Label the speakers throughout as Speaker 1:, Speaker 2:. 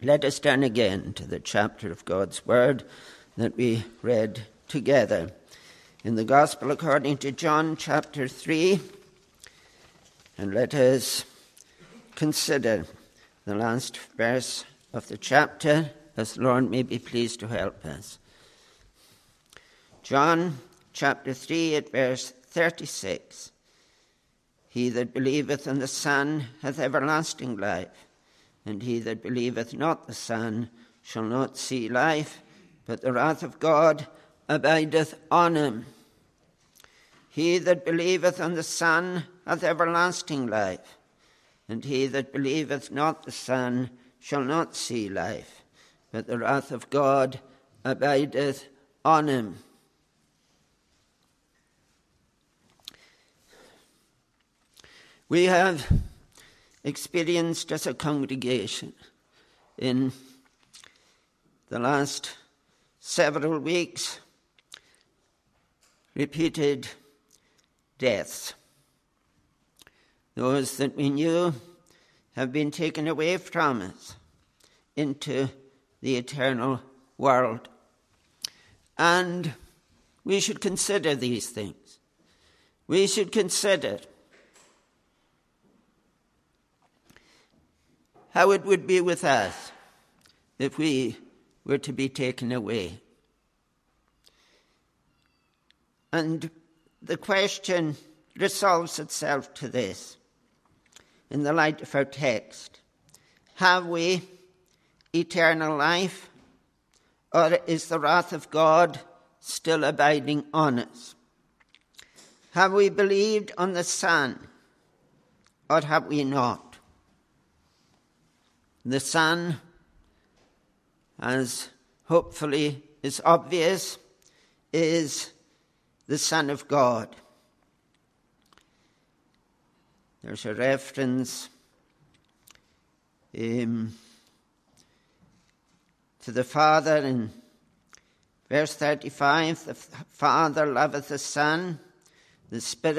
Speaker 1: Let us turn again to the chapter of God's Word that we read together. In the Gospel according to John, chapter 3, and let us consider the last verse of the chapter, as the Lord may be pleased to help us. John, chapter 3, at verse 36. He that believeth on the Son hath everlasting life, and he that believeth not the Son shall not see life, but the wrath of God abideth on him. He that believeth on the Son hath everlasting life, and he that believeth not the Son shall not see life, but the wrath of God abideth on him. We have experienced as a congregation in the last several weeks repeated deaths. Those that we knew have been taken away from us into the eternal world. And we should consider these things. We should consider how it would be with us if we were to be taken away. And the question resolves itself to this, in the light of our text. Have we eternal life, or is the wrath of God still abiding on us? Have we believed on the Son, or have we not? The Son, as hopefully is obvious, is the Son of God. There's a reference to the Father in verse 35. The Father loveth the Son. The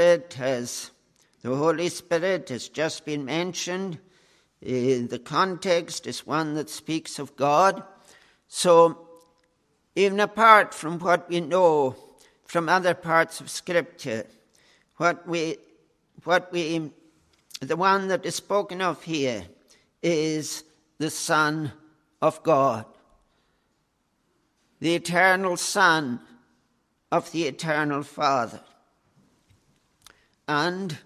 Speaker 1: Holy Spirit has just been mentioned. The context is one that speaks of God. So even apart from what we know from other parts of Scripture, the one that is spoken of here is the Son of God, the eternal Son of the eternal Father. And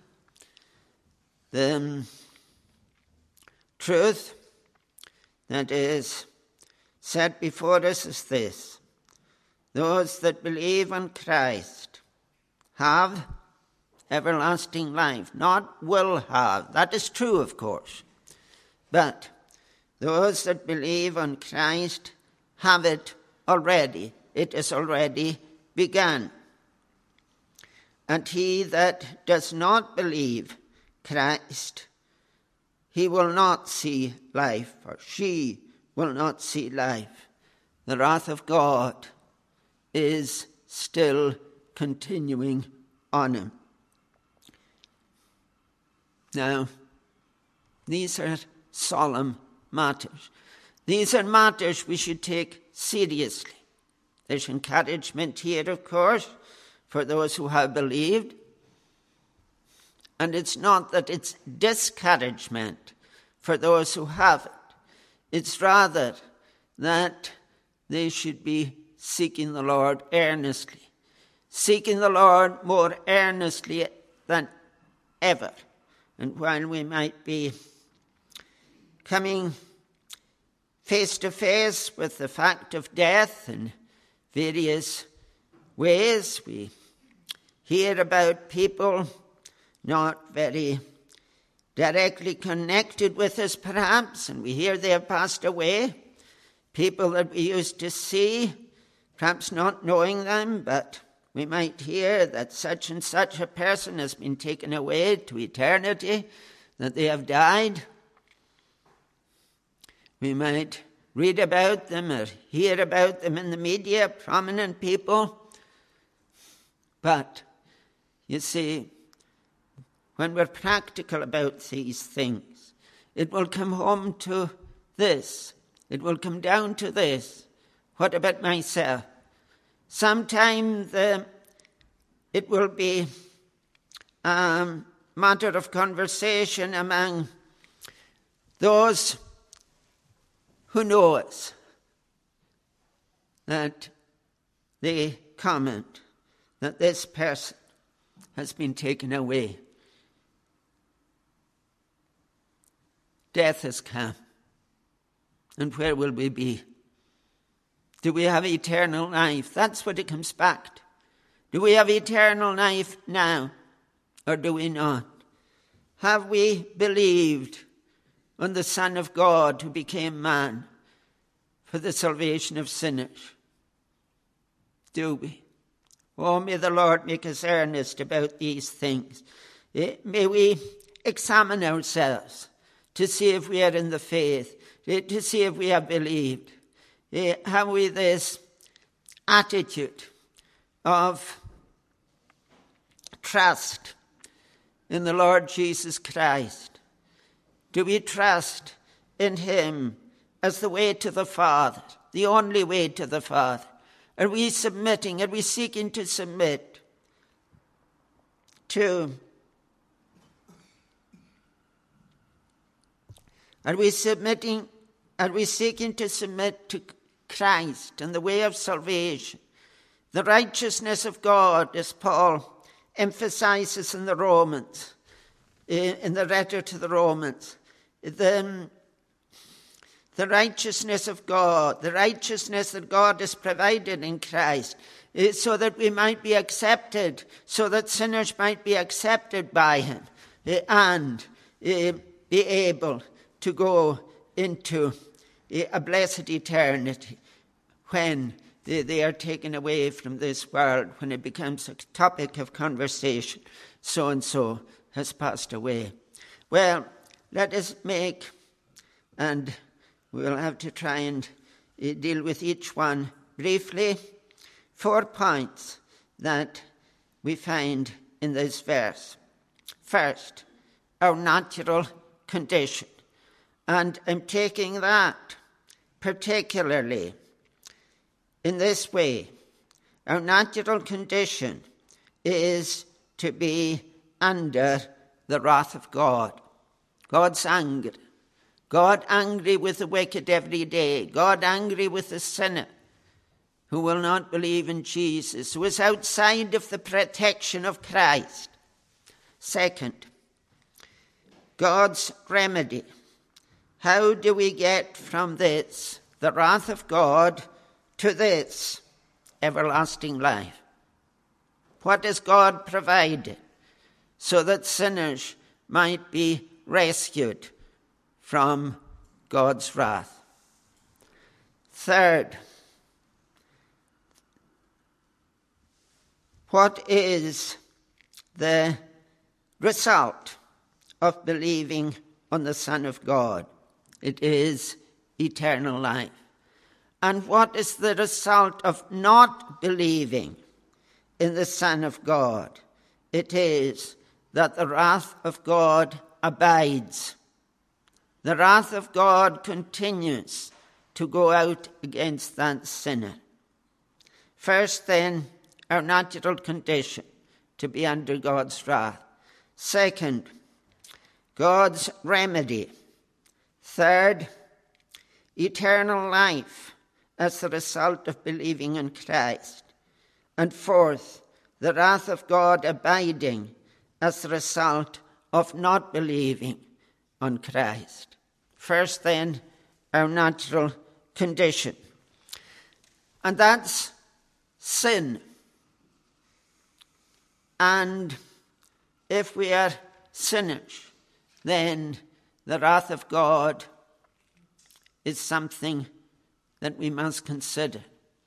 Speaker 1: the truth that is set before us is this: those that believe on Christ have everlasting life, not will have. That is true, of course. But those that believe on Christ have it already. It is already begun. And he that does not believe Christ, he will not see life, or she will not see life. The wrath of God is still continuing on him. Now, these are solemn matters. These are matters we should take seriously. There's encouragement here, of course, for those who have believed. And it's not that it's discouragement for those who haven't. It's rather that they should be seeking the Lord earnestly, seeking the Lord more earnestly than ever. And while we might be coming face to face with the fact of death in various ways, we hear about people not very directly connected with us, perhaps, and we hear they have passed away. People that we used to see, perhaps not knowing them, but we might hear that such and such a person has been taken away to eternity, that they have died. We might read about them or hear about them in the media, prominent people. But, you see, when we're practical about these things, it will come home to this. it will come down to this. What about myself? Sometimes it will be matter of conversation among those who know us, that they comment that this person has been taken away. Death has come. And where will we be? Do we have eternal life? That's what it comes back to. Do we have eternal life now, or do we not? Have we believed on the Son of God who became man for the salvation of sinners? Do we? Oh, may the Lord make us earnest about these things. May we examine ourselves to see if we are in the faith, to see if we have believed. Have we this attitude of trust in the Lord Jesus Christ? Do we trust in him as the way to the Father, the only way to the Father? Are we submitting? Are we seeking to submit to? Are we seeking to submit to Christ and the way of salvation, the righteousness of God, as Paul emphasizes in the Romans, in the letter to the Romans? The righteousness of God, the righteousness that God has provided in Christ, so that we might be accepted, so that sinners might be accepted by him and be able to go into a blessed eternity when they are taken away from this world, when it becomes a topic of conversation. So-and-so has passed away. Well, let us make, and we'll have to try and deal with each one briefly, 4 points that we find in this verse. First, our natural condition. And I'm taking that particularly in this way. Our natural condition is to be under the wrath of God. God's anger. God angry with the wicked every day. God angry with the sinner who will not believe in Jesus, who is outside of the protection of Christ. Second, God's remedy. How do we get from this, the wrath of God, to this everlasting life? What has God provided so that sinners might be rescued from God's wrath? Third, what is the result of believing on the Son of God? It is eternal life. And what is the result of not believing in the Son of God? It is that the wrath of God abides. The wrath of God continues to go out against that sinner. First, then, our natural condition, to be under God's wrath. Second, God's remedy. Third, eternal life as the result of believing in Christ. And fourth, the wrath of God abiding as the result of not believing on Christ. First, then, our natural condition. And that's sin. And if we are sinners, then the wrath of God is something that we must consider.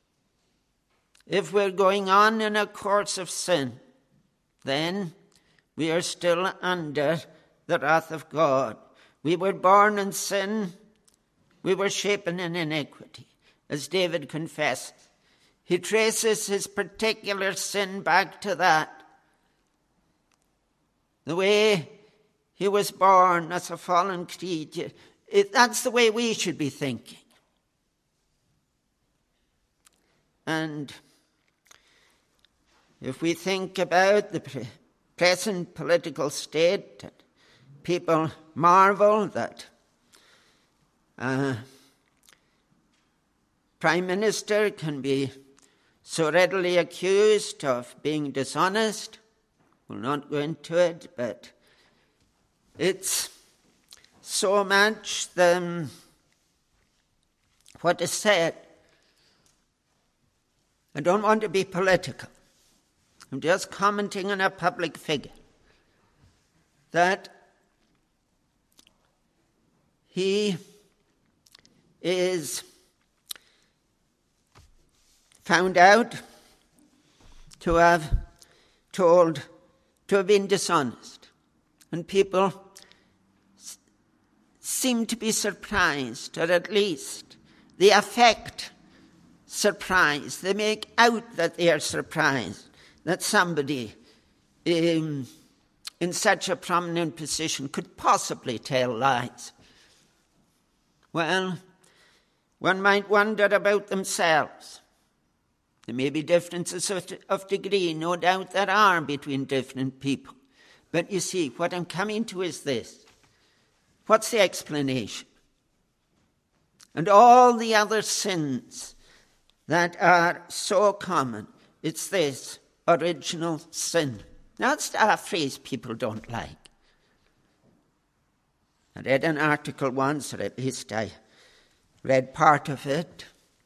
Speaker 1: If we're going on in a course of sin, then we are still under the wrath of God. We were born in sin. We were shapen in iniquity, as David confesses. He traces his particular sin back to that. The way he was born as a fallen creature. That's the way we should be thinking. And if we think about the present political state, people marvel that Prime Minister can be so readily accused of being dishonest. We'll not go into it, but it's so much what is said. I don't want to be political. I'm just commenting on a public figure. That he is found out to have been dishonest. And people seem to be surprised, or at least they affect surprise. They make out that they are surprised that somebody in such a prominent position could possibly tell lies. Well, one might wonder about themselves. There may be differences of degree, no doubt there are between different people. But you see, what I'm coming to is this. What's the explanation? And all the other sins that are so common, it's this, original sin. That's a phrase people don't like. I read an article once, or at least I read part of it.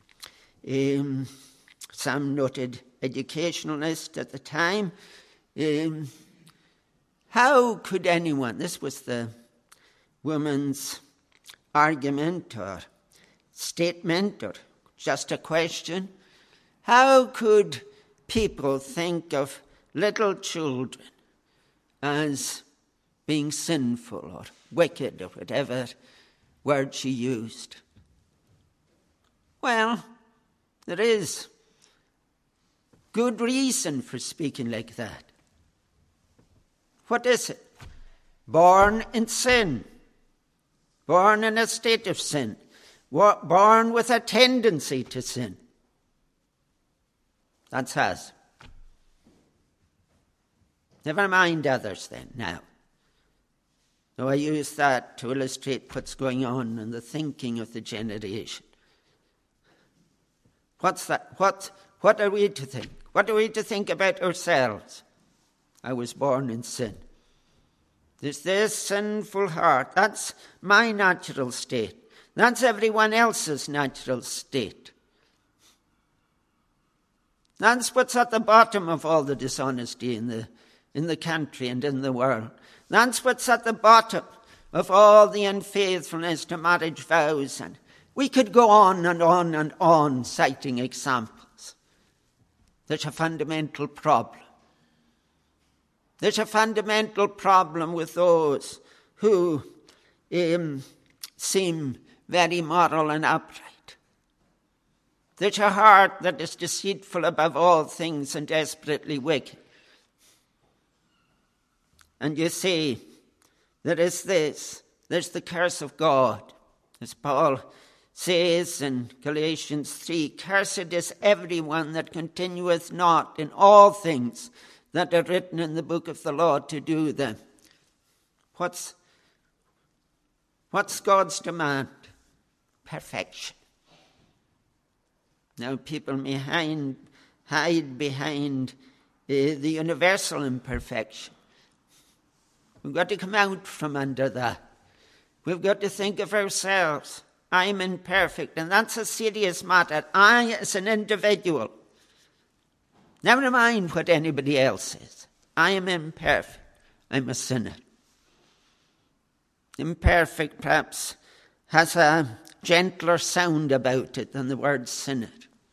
Speaker 1: Some noted educationalist at the time. How could anyone, this was the woman's argument or statement or just a question, how could people think of little children as being sinful or wicked or whatever word she used? Well, there is good reason for speaking like that. What is it? Born in sin. Born in a state of sin. Born with a tendency to sin. That's us. Never mind others then, now. So I use that to illustrate what's going on in the thinking of the generation. What's that? What are we to think? What are we to think about ourselves? I was born in sin. There's this sinful heart. That's my natural state. That's everyone else's natural state. That's what's at the bottom of all the dishonesty in the country and in the world. That's what's at the bottom of all the unfaithfulness to marriage vows. And we could go on and on and on citing examples. There's a fundamental problem. There's a fundamental problem with those who seem very moral and upright. There's a heart that is deceitful above all things and desperately wicked. And you see, there is this. There's the curse of God. As Paul says in Galatians 3, cursed is everyone that continueth not in all things that are written in the book of the law to do them. What's God's demand? Perfection. Now people may hide behind the universal imperfection. We've got to come out from under that. We've got to think of ourselves. I'm imperfect, and that's a serious matter. I, as an individual, never mind what anybody else is. I am imperfect. I'm a sinner. Imperfect, perhaps, has a gentler sound about it than the word sinner.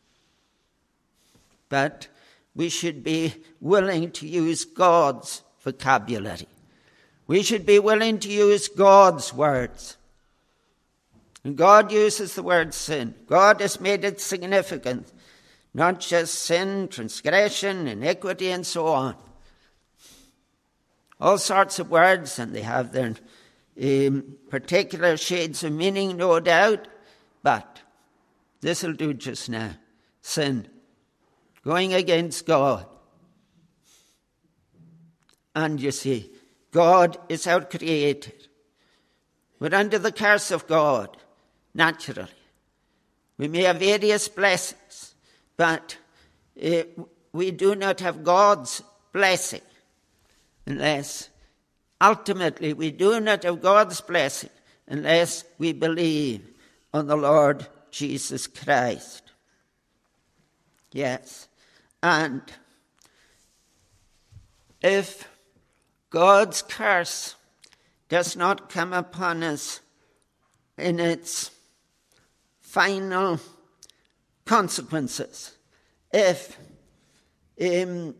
Speaker 1: But we should be willing to use God's vocabulary. We should be willing to use God's words. And God uses the word sin. God has made it significant. Not just sin, transgression, iniquity, and so on. All sorts of words, and they have their particular shades of meaning, no doubt. But this will do just now. Sin. going against God. And you see, God is outcreated. We're under the curse of God, naturally. We may have various blessings, but we do not have God's blessing unless, ultimately, we do not have God's blessing unless we believe on the Lord Jesus Christ. Yes, and if God's curse does not come upon us in its final consequences, if the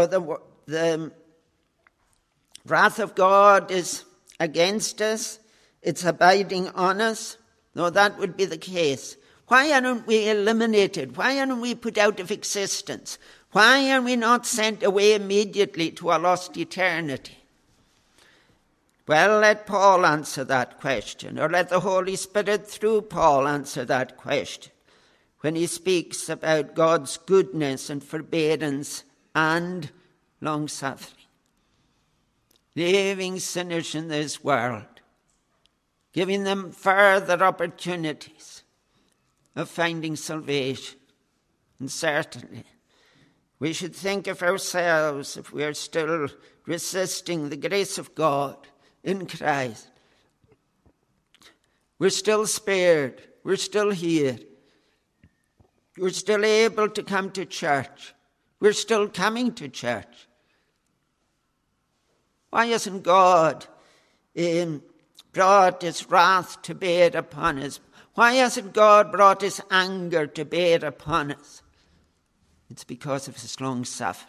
Speaker 1: wrath of God is against us, it's abiding on us, no, that would be the case. Why aren't we eliminated? Why aren't we put out of existence? Why are we not sent away immediately to a lost eternity? Well, let Paul answer that question, or let the Holy Spirit through Paul answer that question when he speaks about God's goodness and forbearance and long-suffering. Leaving sinners in this world, giving them further opportunities of finding salvation. And certainly, we should think of ourselves, if we are still resisting the grace of God in Christ. We're still spared. We're still here. We're still able to come to church. We're still coming to church. Why hasn't God brought his wrath to bear upon us? Why hasn't God brought his anger to bear upon us? It's because of his long suffering.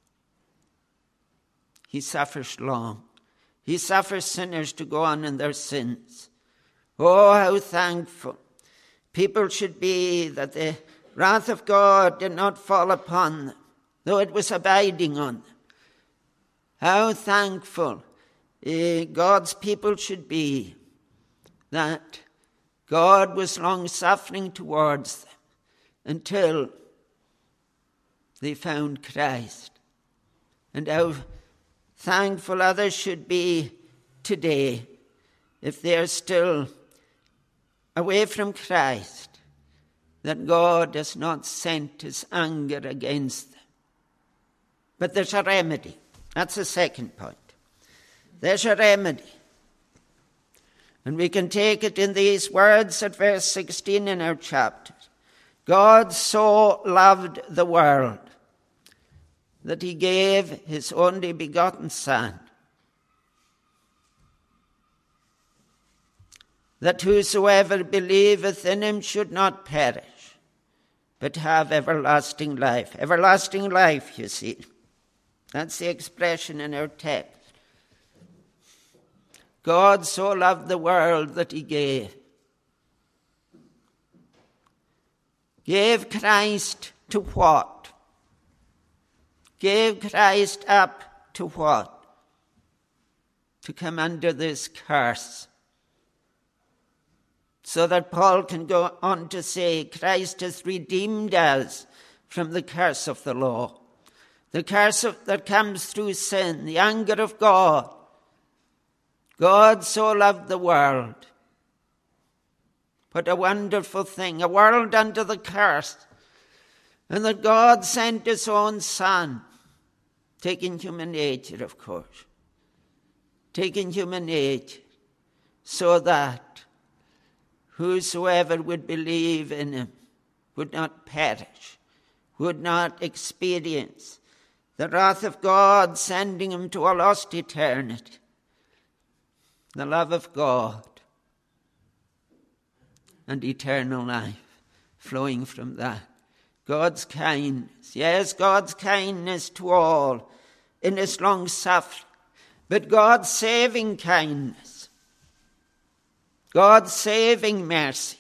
Speaker 1: He suffers long. He suffers sinners to go on in their sins. Oh, how thankful people should be that the wrath of God did not fall upon them, though it was abiding on them. How thankful God's people should be that God was long-suffering towards them until they found Christ. And how thankful others should be today if they are still away from Christ, that God has not sent his anger against them. But there's a remedy. That's the second point. There's a remedy. And we can take it in these words at verse 16 in our chapter. God so loved the world that he gave his only begotten Son, that whosoever believeth in him should not perish, but have everlasting life. Everlasting life, you see. That's the expression in our text. God so loved the world that he gave. Gave Christ to what? Gave Christ up to what? To come under this curse. So that Paul can go on to say, Christ has redeemed us from the curse of the law. The curse that comes through sin, the anger of God. God so loved the world. What a wonderful thing, a world under the curse. And that God sent his own Son, taking human nature, of course. Taking human nature, so that whosoever would believe in him would not perish, would not experience the wrath of God sending him to a lost eternity. The love of God and eternal life flowing from that. God's kindness, yes, God's kindness to all in his long suffering, but God's saving kindness, God's saving mercy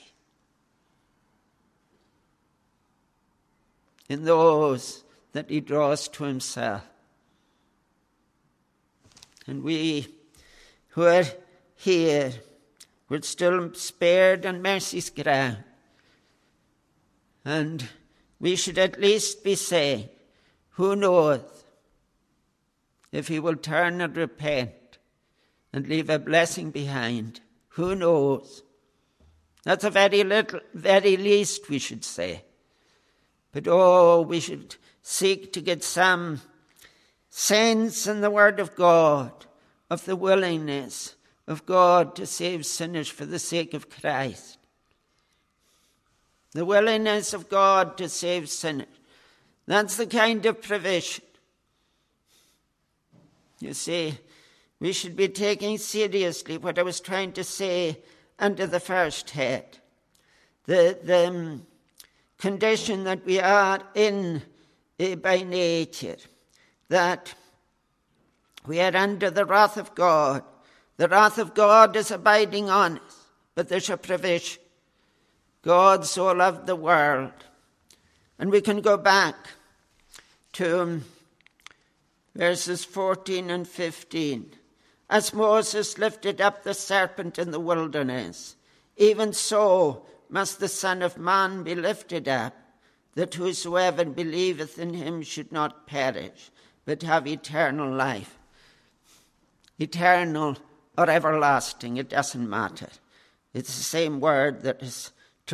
Speaker 1: in those that he draws to himself. And we who are here, we're still spared on mercy's ground. And we should at least be saying, who knoweth if he will turn and repent and leave a blessing behind? Who knows? That's a very least we should say. But we should seek to get some sense in the Word of God of the willingness of God to save sinners for the sake of Christ. The willingness of God to save sinners. That's the kind of provision. You see, we should be taking seriously what I was trying to say under the first head. The condition that we are in by nature, that we are under the wrath of God. The wrath of God is abiding on us, but there's a provision. God so loved the world. And we can go back to verses 14 and 15. As Moses lifted up the serpent in the wilderness, even so must the Son of Man be lifted up, that whosoever believeth in him should not perish, but have eternal life. Eternal or everlasting, it doesn't matter. It's the same word that is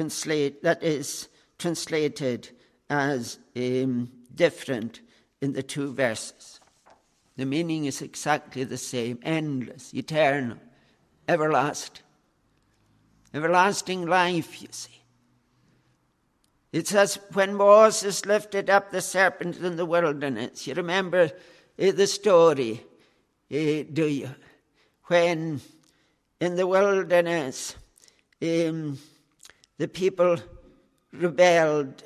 Speaker 1: translated as different in the two verses. The meaning is exactly the same: endless, eternal, everlasting. Everlasting life, you see. It says, when Moses lifted up the serpent in the wilderness, you remember the story, do you? When in the wilderness the people rebelled,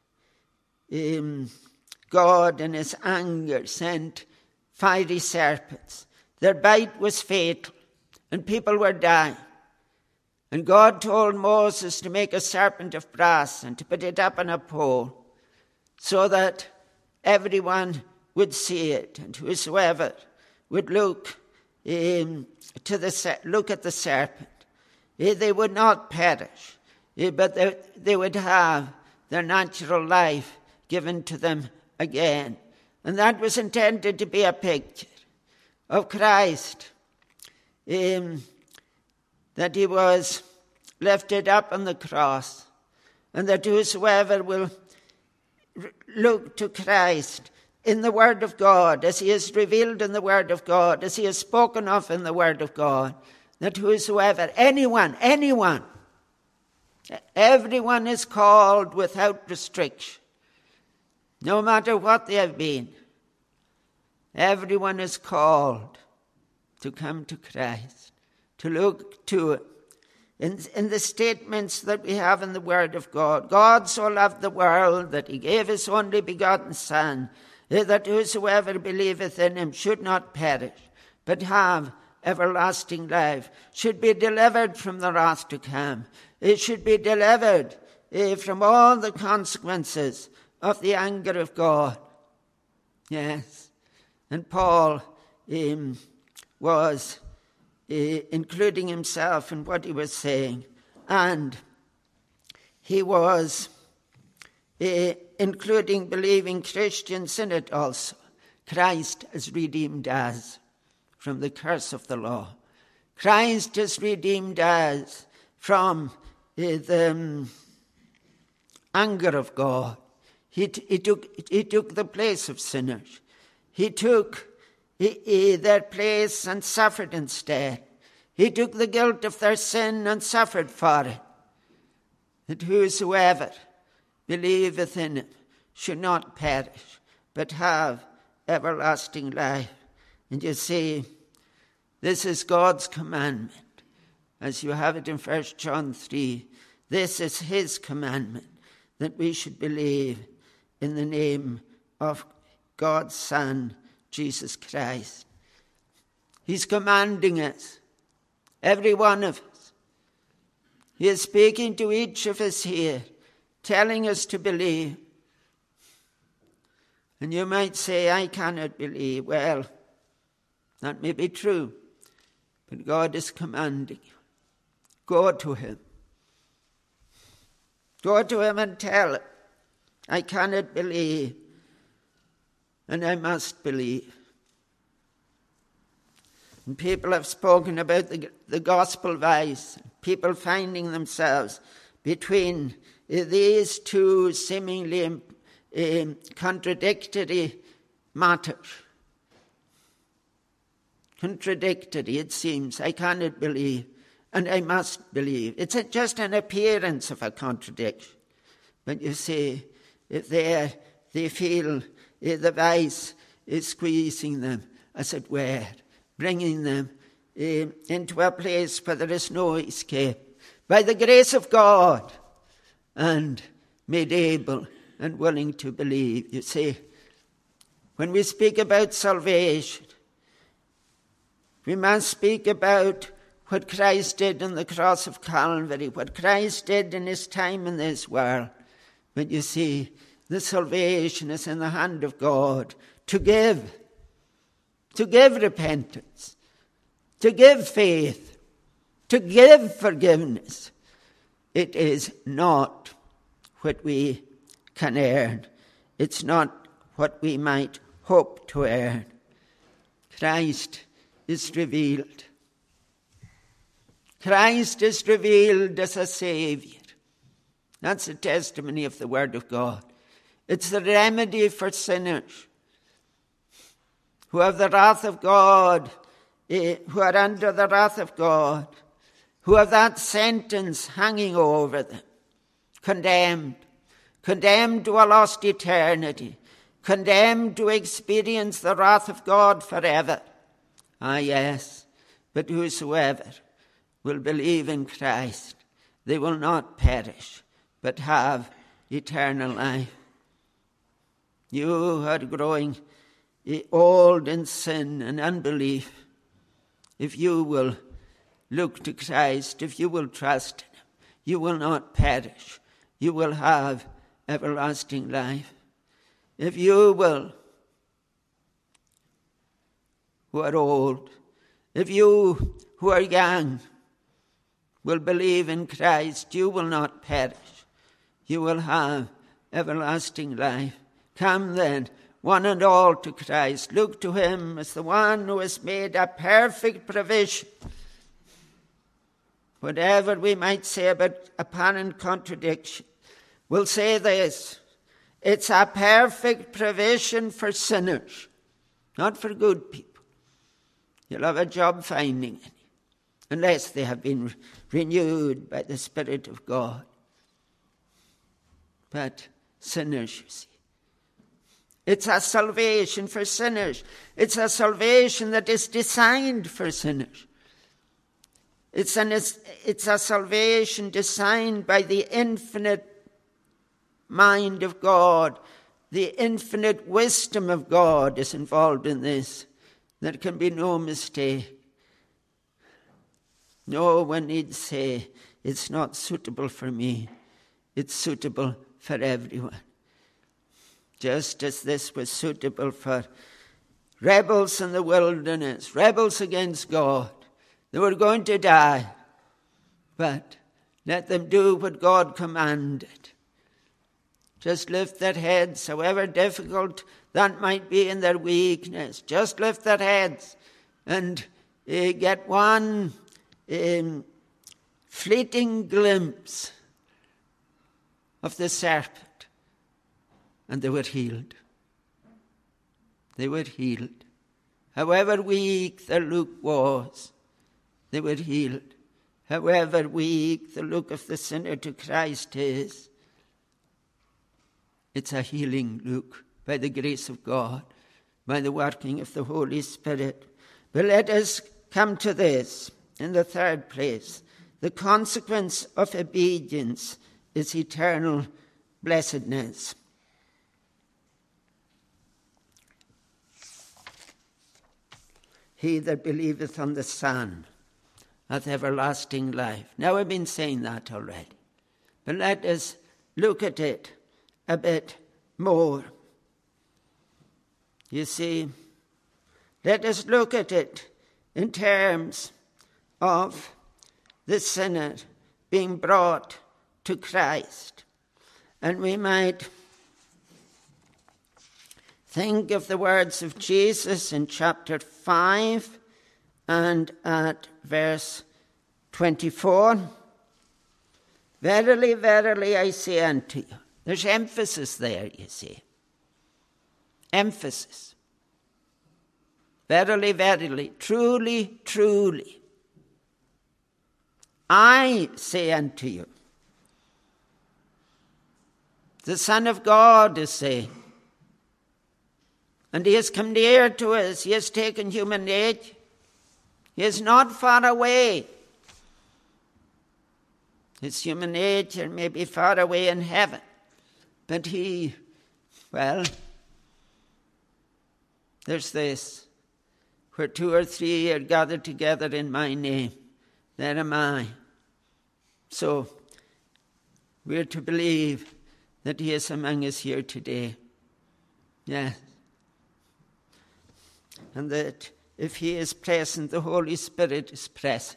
Speaker 1: God in his anger sent fiery serpents. Their bite was fatal, and people were dying. And God told Moses to make a serpent of brass and to put it up on a pole so that everyone would see it, and whosoever would look at the serpent, they would not perish, but they would have their natural life given to them again. And that was intended to be a picture of Christ, that he was lifted up on the cross, and that whosoever will look to Christ in the Word of God, as he is revealed in the Word of God, as he is spoken of in the Word of God, that whosoever, everyone is called without restriction, no matter what they have been. Everyone is called to come to Christ, to look to it. In the statements that we have in the Word of God, God so loved the world that he gave his only begotten Son, that whosoever believeth in him should not perish, but have everlasting life, should be delivered from the wrath to come. It should be delivered from all the consequences of the anger of God. Yes. And Paul was including himself in what he was saying. And he was including believing Christians in it also. Christ has redeemed us from the curse of the law. Christ has redeemed us from the anger of God. He took the place of sinners. He took their place and suffered instead. He took the guilt of their sin and suffered for it. That whosoever believeth in him should not perish, but have everlasting life. And you see, this is God's commandment, as you have it in 1 John 3. This is his commandment, that we should believe in the name of God's Son, Jesus Christ. He's commanding us, every one of us. He is speaking to each of us here, telling us to believe. And you might say, I cannot believe. Well, that may be true, but God is commanding you. Go to him. Go to him and tell him I cannot believe, and I must believe. And people have spoken about the gospel vice, people finding themselves between these two seemingly contradictory matters. Contradictory, it seems. I cannot believe, and I must believe. It's just an appearance of a contradiction. But you see, if they feel the vice is squeezing them, as it were, bringing them into a place where there is no escape. By the grace of God, and made able and willing to believe. You see, when we speak about salvation, we must speak about what Christ did on the cross of Calvary, what Christ did in his time in this world. But you see, the salvation is in the hand of God to give repentance, to give faith, to give forgiveness. It is not what we can earn. It's not what we might hope to earn. Christ is revealed. Christ is revealed as a Saviour. That's the testimony of the Word of God. It's the remedy for sinners who have the wrath of God, who are under the wrath of God, who have that sentence hanging over them, condemned to a lost eternity, condemned to experience the wrath of God forever. Ah, yes, but whosoever will believe in Christ, they will not perish, but have eternal life. You are growing old in sin and unbelief. If you will look to Christ, if you will trust in him, you will not perish. You will have everlasting life. If you will, who are old, if you who are young will believe in Christ, you will not perish. You will have everlasting life. Come then, one and all, to Christ. Look to him as the one who has made a perfect provision. Whatever we might say about apparent contradiction, we'll say this: it's a perfect provision for sinners, not for good people. You'll have a job finding any, unless they have been renewed by the Spirit of God. But sinners, you see, it's a salvation for sinners. It's a salvation that is designed for sinners. It's a salvation designed by the infinite mind of God. The infinite wisdom of God is involved in this. There can be no mistake. No one need say, it's not suitable for me. It's suitable for everyone. Just as this was suitable for rebels in the wilderness, rebels against God. They were going to die, but let them do what God commanded. Just lift their heads, however difficult that might be in their weakness. Just lift their heads and get one fleeting glimpse of the serpent. And they were healed. They were healed. However weak their look was, they were healed. However weak the look of the sinner to Christ is, it's a healing look by the grace of God, by the working of the Holy Spirit. But let us come to this in the third place. The consequence of obedience is eternal blessedness. He that believeth on the Son hath everlasting life. Now, I've been saying that already. But let us look at it a bit more. You see, let us look at it in terms of the sinner being brought to Christ. And we might Think of the words of Jesus in chapter 5 and at verse 24. Verily, verily, I say unto you. There's emphasis there, you see. Emphasis. Verily, verily, truly, truly. I say unto you. The Son of God is saying. And he has come near to us. He has taken human nature. He is not far away. His human nature may be far away in heaven, but there's this. Where 2 or 3 are gathered together in my name, there am I. So we're to believe that he is among us here today. Yes. And that if he is present, the Holy Spirit is present.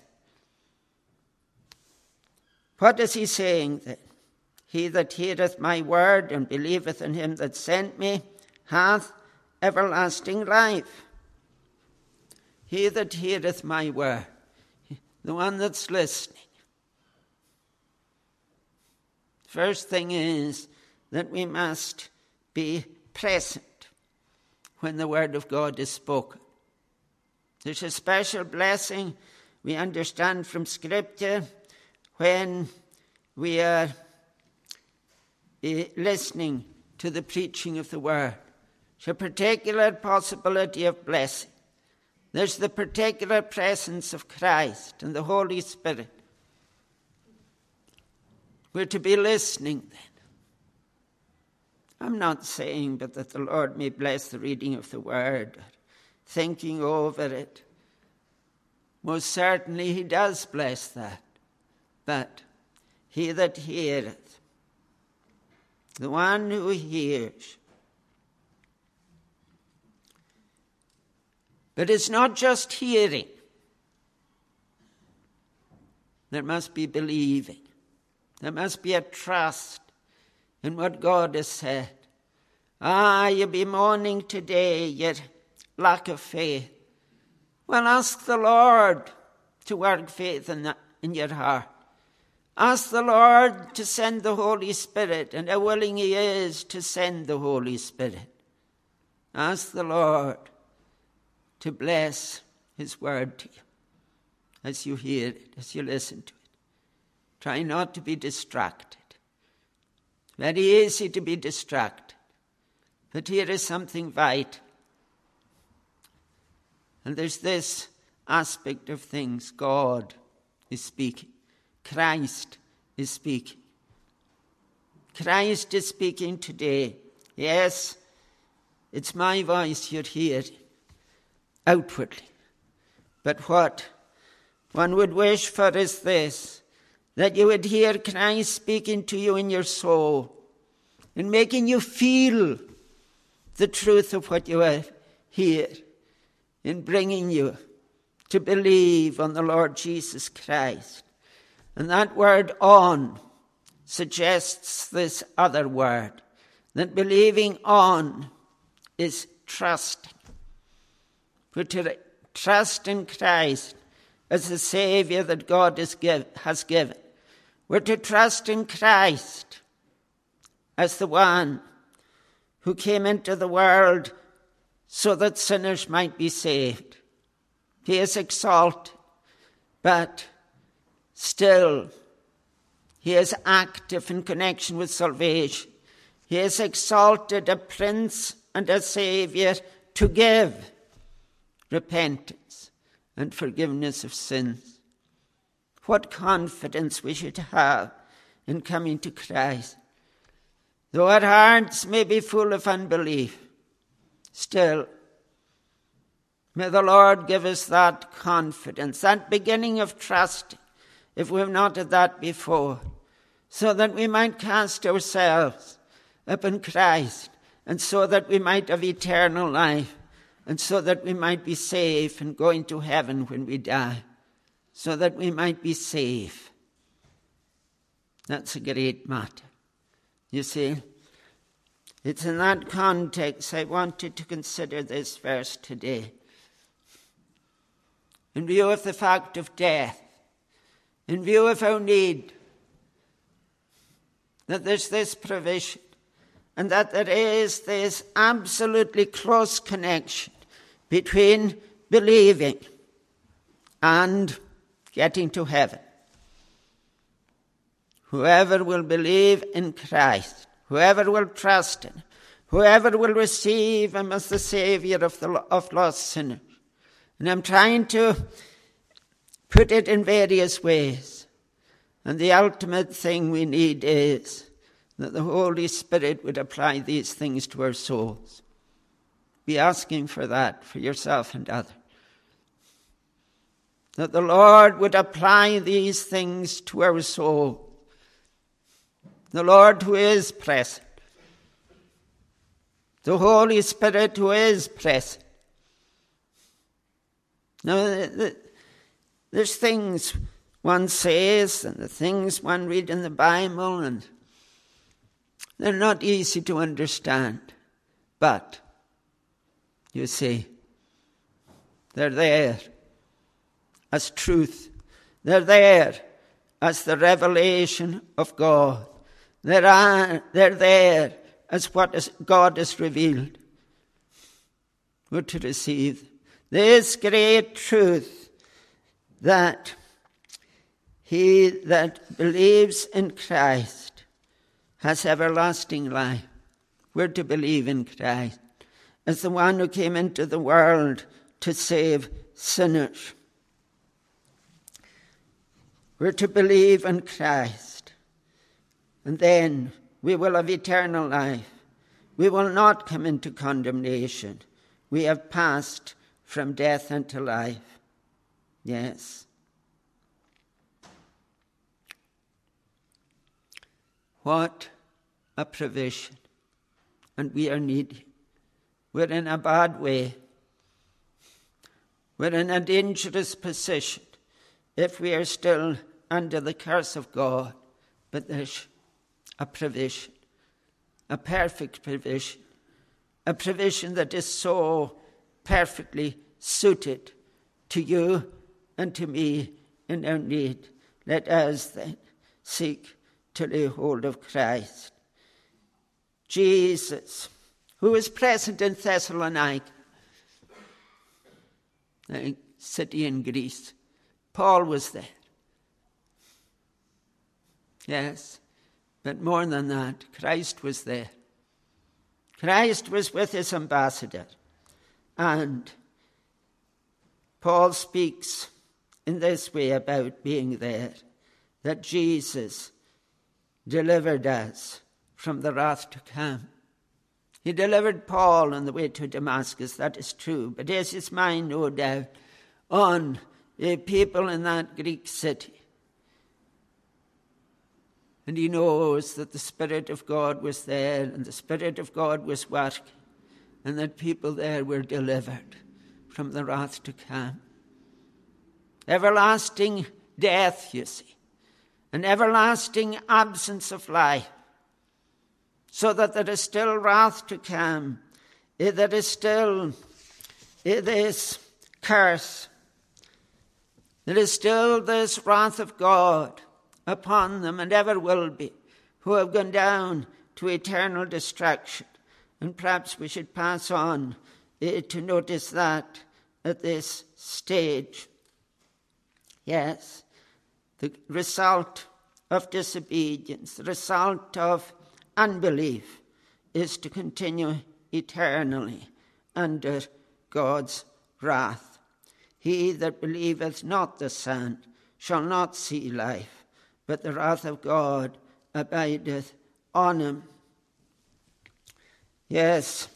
Speaker 1: What is he saying then? He that heareth my word and believeth in him that sent me hath everlasting life. He that heareth my word, the one that's listening. First thing is that we must be present when the word of God is spoken. There's a special blessing we understand from Scripture when we are listening to the preaching of the word. There's a particular possibility of blessing. There's the particular presence of Christ and the Holy Spirit. We're to be listening then. I'm not saying but that the Lord may bless the reading of the word, or thinking over it. Most certainly he does bless that. But he that heareth, the one who hears. But it's not just hearing. There must be believing. There must be a trust in what God has said. You be mourning today, yet lack of faith. Well, ask the Lord to work faith in your heart. Ask the Lord to send the Holy Spirit, and how willing he is to send the Holy Spirit. Ask the Lord to bless his word to you as you hear it, as you listen to it. Try not to be distracted. Very easy to be distracted. But here is something vital. And there's this aspect of things. God is speaking. Christ is speaking. Christ is speaking today. Yes, it's my voice you're hearing outwardly. But what one would wish for is this, that you would hear Christ speaking to you in your soul and making you feel the truth of what you hear, in bringing you to believe on the Lord Jesus Christ. And that word on suggests this other word, that believing on is trusting. We're to trust in Christ as the Savior that God has given. We're to trust in Christ as the one who came into the world so that sinners might be saved. He is exalted, but still he is active in connection with salvation. He is exalted, a Prince and a Saviour, to give repentance and forgiveness of sins. What confidence we should have in coming to Christ. Though our hearts may be full of unbelief, still, may the Lord give us that confidence, that beginning of trust, if we have not had that before, so that we might cast ourselves upon Christ, and so that we might have eternal life, and so that we might be safe and going to heaven when we die, so that we might be safe. That's a great matter. You see, It's in that context I wanted to consider this verse today. In view of the fact of death, in view of our need, that there's this provision, and that there is this absolutely close connection between believing and getting to heaven. Whoever will believe in Christ, whoever will trust in him, whoever will receive him as the Savior of lost sinners. And I'm trying to put it in various ways. And the ultimate thing we need is that the Holy Spirit would apply these things to our souls. Be asking for that for yourself and others. That the Lord would apply these things to our soul. The Lord who is present. The Holy Spirit who is present. Now, there's things one says and the things one reads in the Bible, and they're not easy to understand. But, you see, they're there as truth. They're there as the revelation of God. They're there as what God has revealed. We're to receive this great truth that he that believes in Christ has everlasting life. We're to believe in Christ as the one who came into the world to save sinners. We're to believe in Christ, and then we will have eternal life. We will not come into condemnation. We have passed from death unto life. Yes. What a provision. And we are needy. We're in a bad way. We're in a dangerous position if we are still under the curse of God. But there's a provision, a perfect provision, a provision that is so perfectly suited to you and to me in our need. Let us then seek to lay hold of Christ. Jesus, who was present in Thessalonica, a city in Greece. Paul was there. Yes, but more than that, Christ was there. Christ was with his ambassador. And Paul speaks in this way about being there, that Jesus delivered us from the wrath to come. He delivered Paul on the way to Damascus, that is true, but there's his mind, no doubt, on the people in that Greek city. And he knows that the Spirit of God was there, and the Spirit of God was working, and that people there were delivered from the wrath to come. Everlasting death, you see, an everlasting absence of life, so that there is still wrath to come. There is still this curse. There is still this wrath of God upon them, and ever will be, who have gone down to eternal destruction. And perhaps we should pass on to notice that at this stage. Yes, the result of disobedience, the result of unbelief, is to continue eternally under God's wrath. He that believeth not the Son shall not see life, but the wrath of God abideth on him. Yes,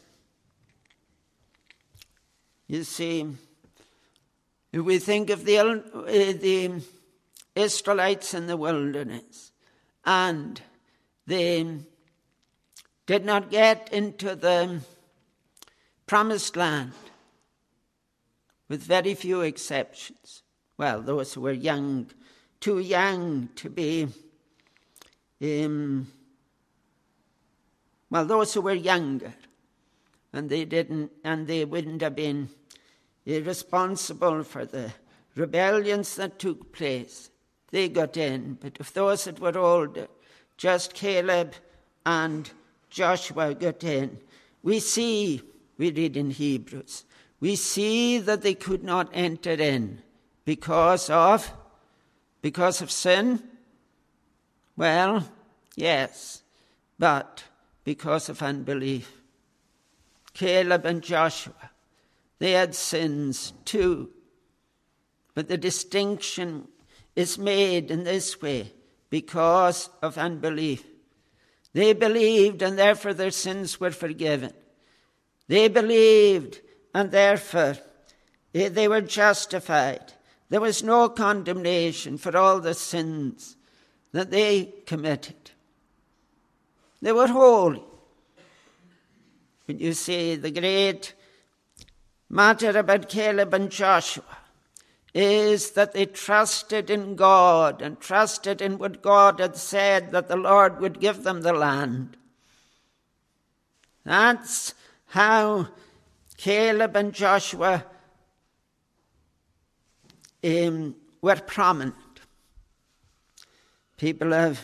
Speaker 1: you see, if we think of the Israelites in the wilderness, and they did not get into the promised land, with very few exceptions. Well, those who were young, too young to be Well, those who were younger, and they wouldn't have been responsible for the rebellions that took place, they got in. But if those that were older, just Caleb and Joshua got in, we read in Hebrews, we see that they could not enter in because of sin. Well, yes, but because of unbelief. Caleb and Joshua, they had sins too. But the distinction is made in this way, because of unbelief. They believed, and therefore their sins were forgiven. They believed, and therefore they were justified. There was no condemnation for all the sins that they committed. They were holy. But you see, the great matter about Caleb and Joshua is that they trusted in God and trusted in what God had said, that the Lord would give them the land. That's how Caleb and Joshua were prominent. People have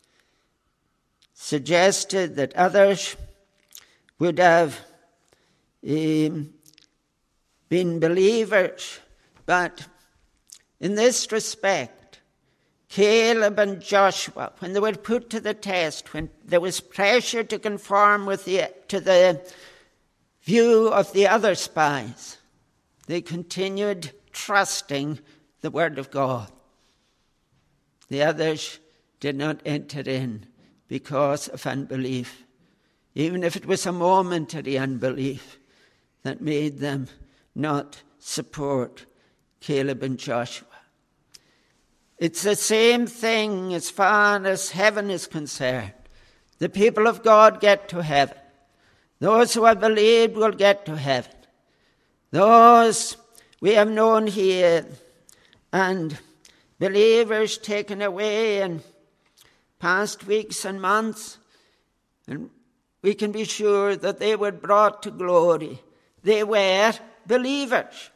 Speaker 1: suggested that others would have been believers, but in this respect, Caleb and Joshua, when they were put to the test, when there was pressure to conform to the view of the other spies, they continued trusting the word of God. The others did not enter in because of unbelief, even if it was a momentary unbelief that made them not support Caleb and Joshua. It's the same thing as far as heaven is concerned. The people of God get to heaven. Those who have believed will get to heaven. Those we have known here, and believers taken away in past weeks and months, and we can be sure that they were brought to glory. They were believers.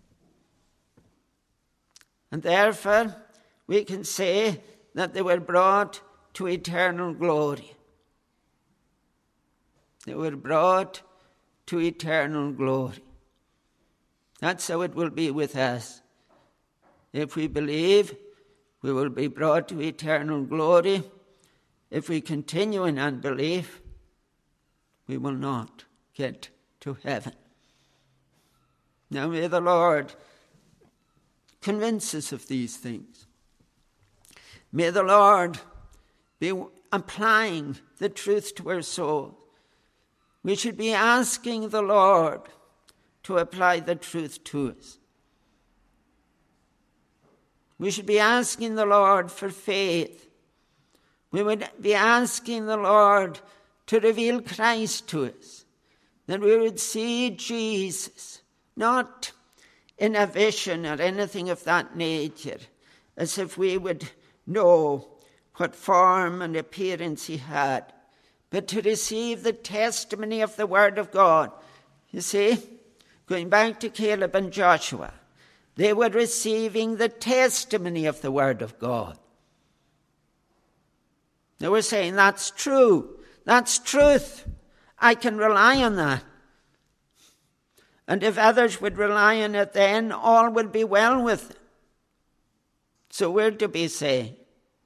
Speaker 1: And therefore, we can say that they were brought to eternal glory. They were brought to eternal glory. That's how it will be with us. If we believe, we will be brought to eternal glory. If we continue in unbelief, we will not get to heaven. Now may the Lord convince us of these things. May the Lord be applying the truth to our soul. We should be asking the Lord to apply the truth to us. We should be asking the Lord for faith. We would be asking the Lord to reveal Christ to us, that we would see Jesus, not in a vision or anything of that nature, as if we would know what form and appearance he had, but to receive the testimony of the word of God. You see, going back to Caleb and Joshua, they were receiving the testimony of the word of God. They were saying, that's true, that's truth, I can rely on that. And if others would rely on it, then all would be well with them. So we're to be saying,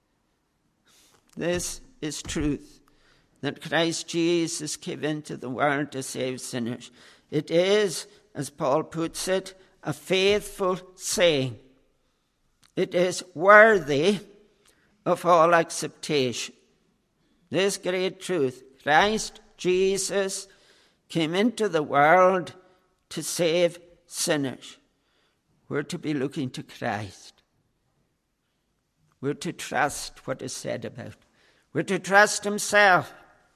Speaker 1: this is truth, that Christ Jesus came into the world to save sinners. It is, as Paul puts it, a faithful saying. It is worthy of all acceptation. This great truth, Christ Jesus came into the world to save sinners. We're to be looking to Christ. We're to trust what is said about him. We're to trust himself.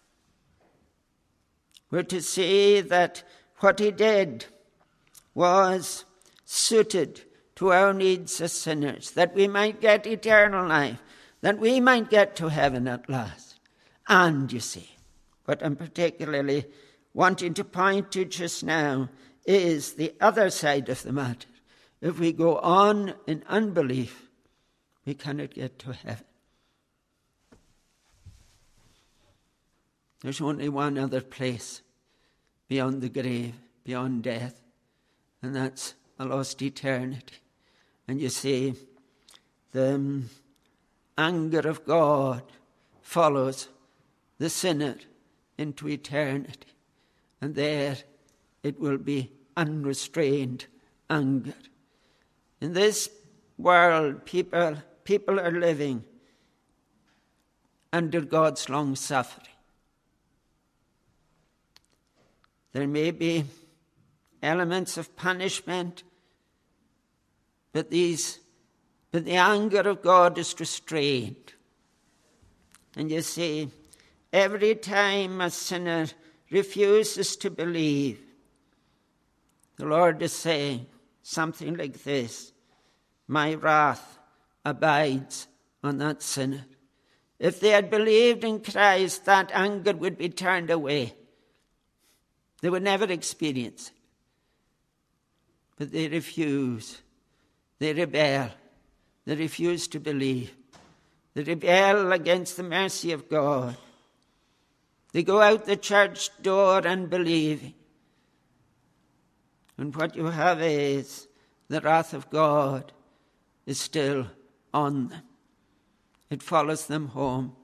Speaker 1: We're to see that what he did was suited to our needs as sinners, that we might get eternal life, that we might get to heaven at last. And you see, What I'm particularly wanting to point to just now is the other side of the matter. If we go on in unbelief, we cannot get to heaven. There's only one other place beyond the grave, beyond death, and that's a lost eternity. And you see, the anger of God follows the sinner into eternity, and there it will be unrestrained anger. In this world, people are living under God's long suffering. There may be elements of punishment, but the anger of God is restrained. And you see, every time a sinner refuses to believe, the Lord is saying something like this: my wrath abides on that sinner. If they had believed in Christ, that anger would be turned away. They would never experience it. But they refuse. They rebel. They refuse to believe. They rebel against the mercy of God. They go out the church door unbelieving. And what you have is the wrath of God is still on them. It follows them home.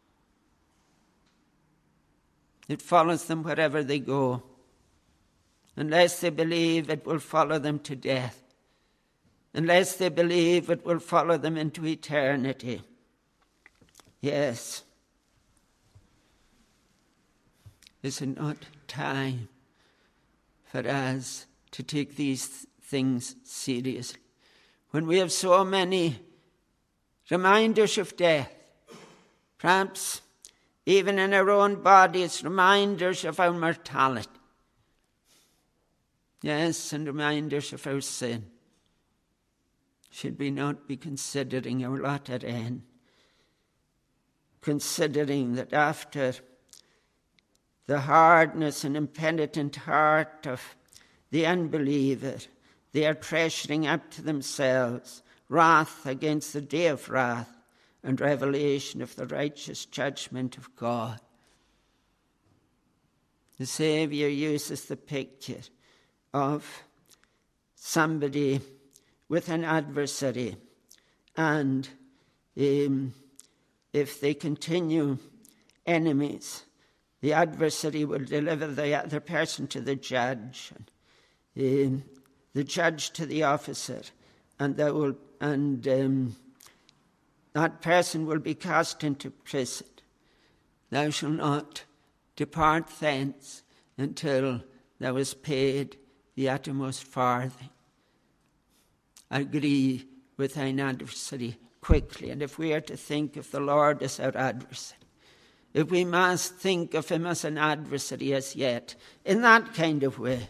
Speaker 1: It follows them wherever they go. Unless they believe, it will follow them to death. Unless they believe, it will follow them into eternity. Yes. Is it not time for us to take these things seriously? When we have so many reminders of death, perhaps even in our own bodies, reminders of our mortality. Yes, and reminders of our sin. Should we not be considering our lot at end? Considering that after the hardness and impenitent heart of the unbeliever, they are treasuring up to themselves wrath against the day of wrath and revelation of the righteous judgment of God. The Saviour uses the picture of somebody with an adversary, and if they continue enemies, the adversary will deliver the other person to the judge, and the judge to the officer, and that person will be cast into prison. Thou shalt not depart thence until thou hast paid the uttermost farthing. Agree with thine adversary quickly. And if we are to think of the Lord as our adversary, if we must think of him as an adversary as yet, in that kind of way,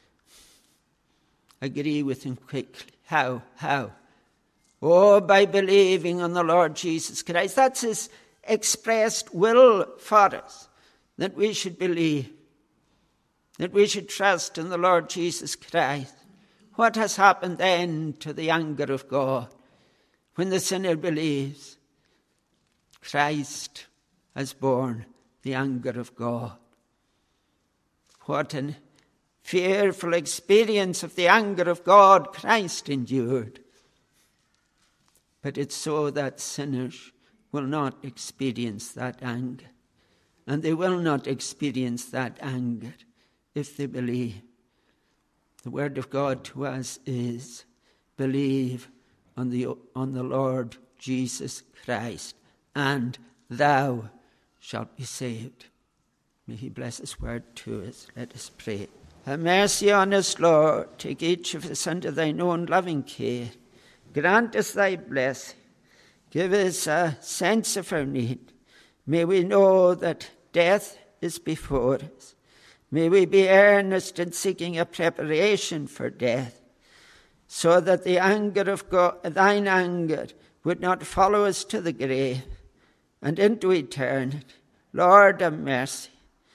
Speaker 1: agree with him quickly. How? Oh, by believing on the Lord Jesus Christ. That's his expressed will for us, that we should believe, that we should trust in the Lord Jesus Christ. What has happened then to the anger of God when the sinner believes? Christ has borne the anger of God. What a fearful experience of the anger of God Christ endured. But it's so that sinners will not experience that anger. And they will not experience that anger if they believe. The word of God to us is, believe on the Lord Jesus Christ, and thou shalt be saved. May he bless his word to us. Let us pray. Have mercy on us, Lord. Take each of us under thine own loving care. Grant us thy blessing. Give us a sense of our need. May we know that death is before us. May we be earnest in seeking a preparation for death, so that the anger of God, thine anger, would not follow us to the grave and into eternity. Lord, have mercy.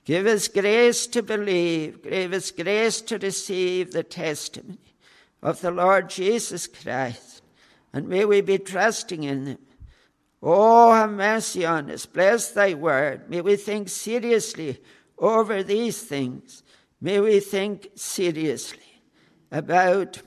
Speaker 1: Give us grace to believe. Give us grace to receive the testimony of the Lord Jesus Christ. And may we be trusting in him. Oh, have mercy on us. Bless thy word. May we think seriously over these things. May we think seriously about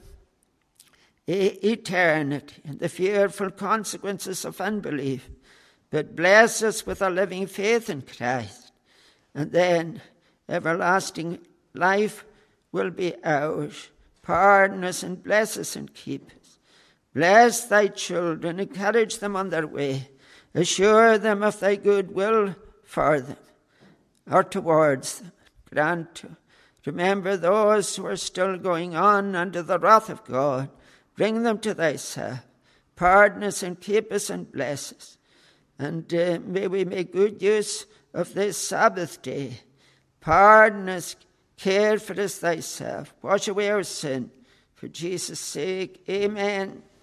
Speaker 1: eternity and the fearful consequences of unbelief. But bless us with a living faith in Christ. And then everlasting life will be ours. Pardon us and bless us and keep us. Bless thy children, encourage them on their way. Assure them of thy good will for them or towards them. Grant to remember those who are still going on under the wrath of God. Bring them to thyself. Pardon us and keep us and bless us. And may we make good use of this Sabbath day. Pardon us, care for us thyself. Wash away our sin. For Jesus' sake, amen.